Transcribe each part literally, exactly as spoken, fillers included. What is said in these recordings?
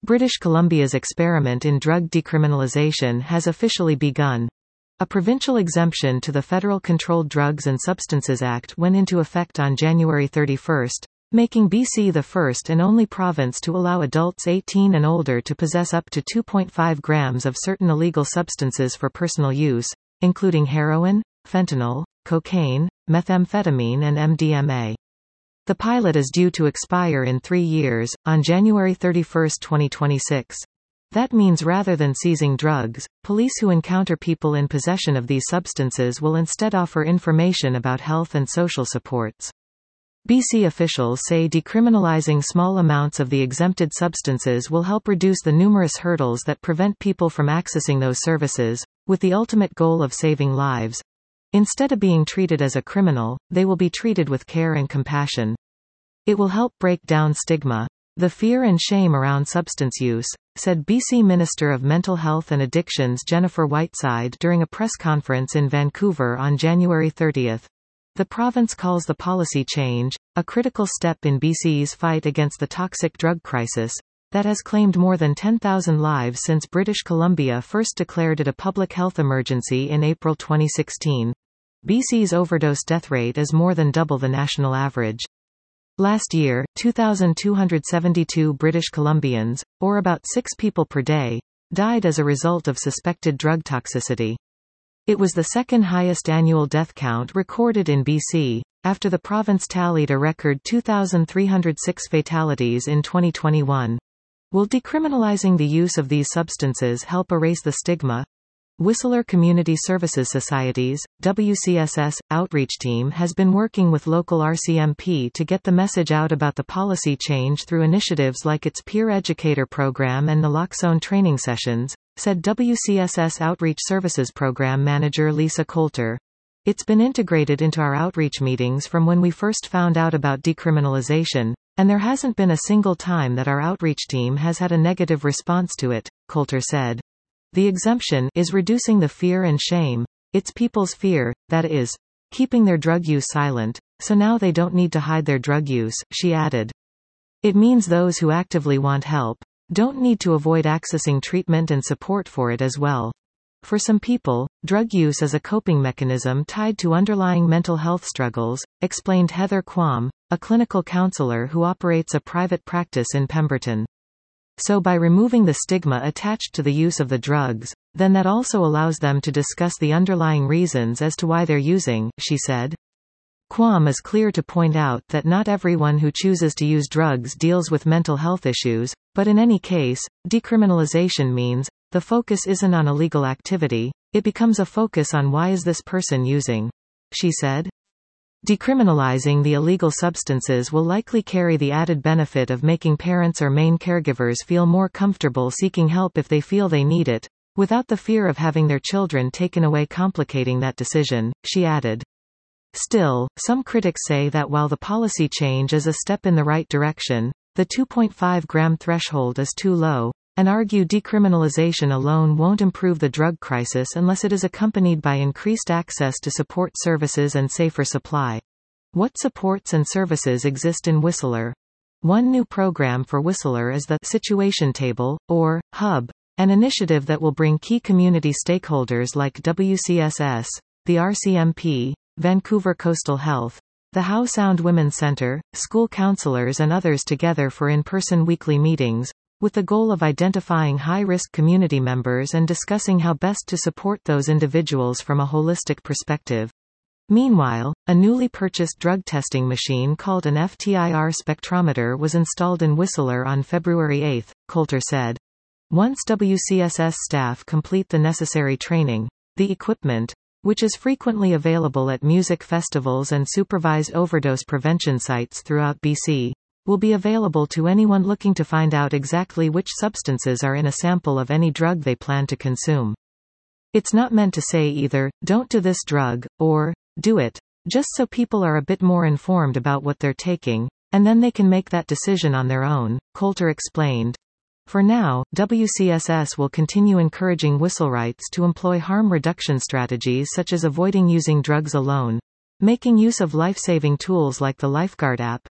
British Columbia's experiment in drug decriminalisation has officially begun. A provincial exemption to the Federal Controlled Drugs and Substances Act went into effect on January thirty-first, making B C the first and only province to allow adults eighteen and older to possess up to two point five grams of certain illegal substances for personal use, including heroin, fentanyl, cocaine, methamphetamine and M D M A. The pilot is due to expire in three years, on January thirty-first twenty twenty-six. That means rather than seizing drugs, police who encounter people in possession of these substances will instead offer information about health and social supports. B C officials say decriminalizing small amounts of the exempted substances will help reduce the numerous hurdles that prevent people from accessing those services, with the ultimate goal of saving lives. Instead of being treated as a criminal, they will be treated with care and compassion. It will help break down stigma, the fear and shame around substance use, said B C Minister of Mental Health and Addictions Jennifer Whiteside during a press conference in Vancouver on January thirtieth. The province calls the policy change a critical step in B C's fight against the toxic drug crisis that has claimed more than ten thousand lives since British Columbia first declared it a public health emergency in April twenty sixteen. B C's overdose death rate is more than double the national average. Last year, two thousand two hundred seventy-two British Columbians, or about six people per day, died as a result of suspected drug toxicity. It was the second highest annual death count recorded in B C, after the province tallied a record two thousand three hundred six fatalities in twenty twenty-one. Will decriminalizing the use of these substances help erase the stigma? Whistler Community Services Society's, W C S S, outreach team has been working with local R C M P to get the message out about the policy change through initiatives like its Peer Educator program and naloxone training sessions, said W C S S Outreach Services Program Manager Lisa Coulter. It's been integrated into our outreach meetings from when we first found out about decriminalization, and there hasn't been a single time that our outreach team has had a negative response to it, Coulter said. The exemption is reducing the fear and shame. It's people's fear, that is, keeping their drug use silent, so now they don't need to hide their drug use, she added. It means those who actively want help don't need to avoid accessing treatment and support for it as well. For some people, drug use is a coping mechanism tied to underlying mental health struggles, explained Heather Quam, a clinical counselor who operates a private practice in Pemberton. So by removing the stigma attached to the use of the drugs, then that also allows them to discuss the underlying reasons as to why they're using, she said. Quam is clear to point out that not everyone who chooses to use drugs deals with mental health issues, but in any case, decriminalization means the focus isn't on illegal activity, it becomes a focus on why is this person using, she said. Decriminalizing the illegal substances will likely carry the added benefit of making parents or main caregivers feel more comfortable seeking help if they feel they need it, without the fear of having their children taken away complicating that decision, she added. Still, some critics say that while the policy change is a step in the right direction, the two point five gram threshold is too low, and argue decriminalization alone won't improve the drug crisis unless it is accompanied by increased access to support services and safer supply. What supports and services exist in Whistler? One new program for Whistler is the Situation Table, or Hub, an initiative that will bring key community stakeholders like W C S S, the R C M P, Vancouver Coastal Health, the Howe Sound Women's Centre, school counselors and others together for in-person weekly meetings, with the goal of identifying high-risk community members and discussing how best to support those individuals from a holistic perspective. Meanwhile, a newly purchased drug testing machine called an F T I R spectrometer was installed in Whistler on February eighth, Coulter said. Once W C S S staff complete the necessary training, the equipment, which is frequently available at music festivals and supervised overdose prevention sites throughout B C, will be available to anyone looking to find out exactly which substances are in a sample of any drug they plan to consume. It's not meant to say either, don't do this drug, or, do it, just so people are a bit more informed about what they're taking, and then they can make that decision on their own, Coulter explained. For now, W C S S will continue encouraging Whistlerites to employ harm reduction strategies such as avoiding using drugs alone, making use of life-saving tools like the Lifeguard app,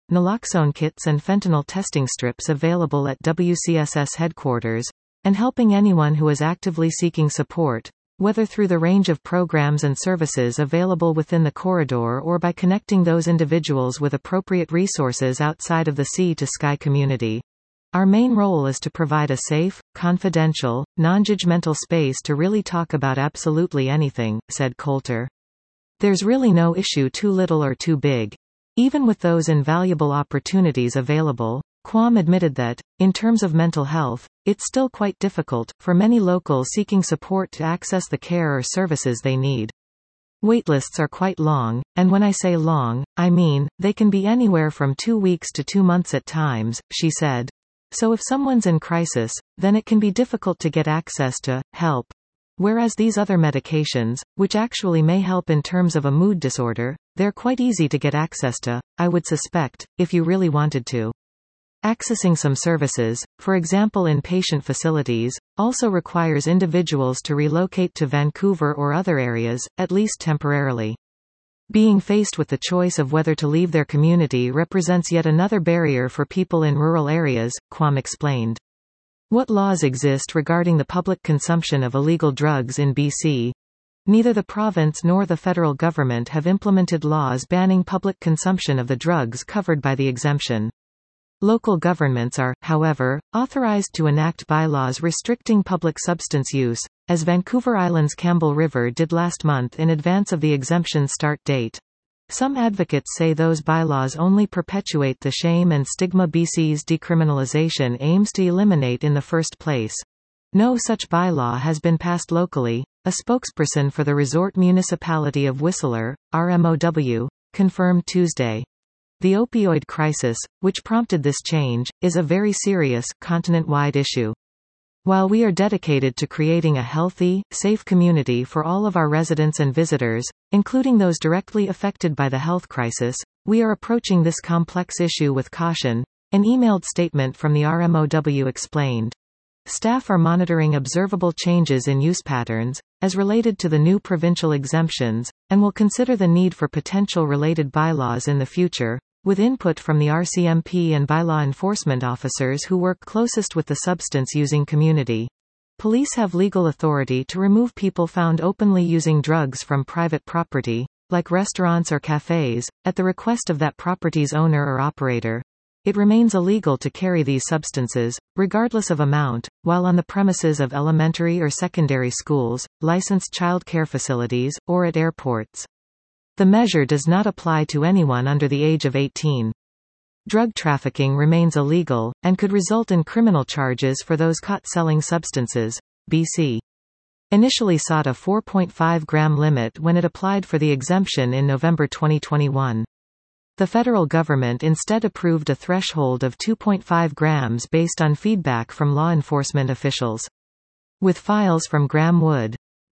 naloxone kits and fentanyl testing strips available at W C S S headquarters, and helping anyone who is actively seeking support, whether through the range of programs and services available within the corridor or by connecting those individuals with appropriate resources outside of the sea-to-sky community. Our main role is to provide a safe, confidential, non-judgmental space to really talk about absolutely anything, said Coulter. There's really no issue too little or too big. Even with those invaluable opportunities available, Quam admitted that, in terms of mental health, it's still quite difficult, for many locals seeking support to access the care or services they need. Waitlists are quite long, and when I say long, I mean, they can be anywhere from two weeks to two months at times, she said. So if someone's in crisis, then it can be difficult to get access to help. Whereas these other medications, which actually may help in terms of a mood disorder, they're quite easy to get access to, I would suspect, if you really wanted to. Accessing some services, for example in patient facilities, also requires individuals to relocate to Vancouver or other areas, at least temporarily. Being faced with the choice of whether to leave their community represents yet another barrier for people in rural areas, Quam explained. What laws exist regarding the public consumption of illegal drugs in B C? Neither the province nor the federal government have implemented laws banning public consumption of the drugs covered by the exemption. Local governments are, however, authorized to enact bylaws restricting public substance use, as Vancouver Island's Campbell River did last month in advance of the exemption's start date. Some advocates say those bylaws only perpetuate the shame and stigma B C's decriminalization aims to eliminate in the first place. No such bylaw has been passed locally, a spokesperson for the resort municipality of Whistler, R M O W, confirmed Tuesday. The opioid crisis, which prompted this change, is a very serious, continent-wide issue. While we are dedicated to creating a healthy, safe community for all of our residents and visitors, including those directly affected by the health crisis, we are approaching this complex issue with caution, an emailed statement from the R M O W explained. Staff are monitoring observable changes in use patterns, as related to the new provincial exemptions, and will consider the need for potential related bylaws in the future, with input from the R C M P and bylaw enforcement officers who work closest with the substance-using community. Police have legal authority to remove people found openly using drugs from private property, like restaurants or cafes, at the request of that property's owner or operator. It remains illegal to carry these substances, regardless of amount, while on the premises of elementary or secondary schools, licensed child care facilities, or at airports. The measure does not apply to anyone under the age of eighteen. Drug trafficking remains illegal, and could result in criminal charges for those caught selling substances. B C initially sought a four point five gram limit when it applied for the exemption in November twenty twenty-one. The federal government instead approved a threshold of two point five grams based on feedback from law enforcement officials. With files from Graham Wood,